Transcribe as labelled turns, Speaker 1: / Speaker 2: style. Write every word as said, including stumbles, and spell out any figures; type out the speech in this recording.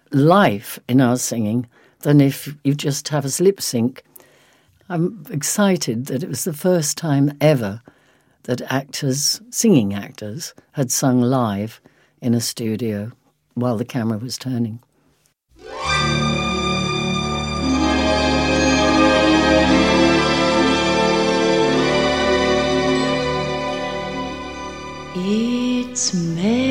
Speaker 1: life in our singing than if you just have a lip sync. I'm excited that it was the first time ever that actors, singing actors, had sung live in a studio while the camera was turning.
Speaker 2: It's May.